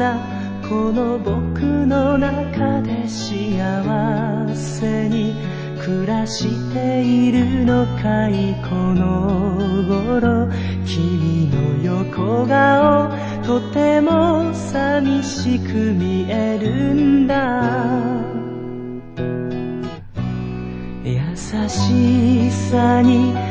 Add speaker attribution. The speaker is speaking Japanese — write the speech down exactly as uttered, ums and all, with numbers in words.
Speaker 1: がこの僕の中で幸せに暮らしているのかい。この頃君の横顔とても寂しく見えるんだ。優しさに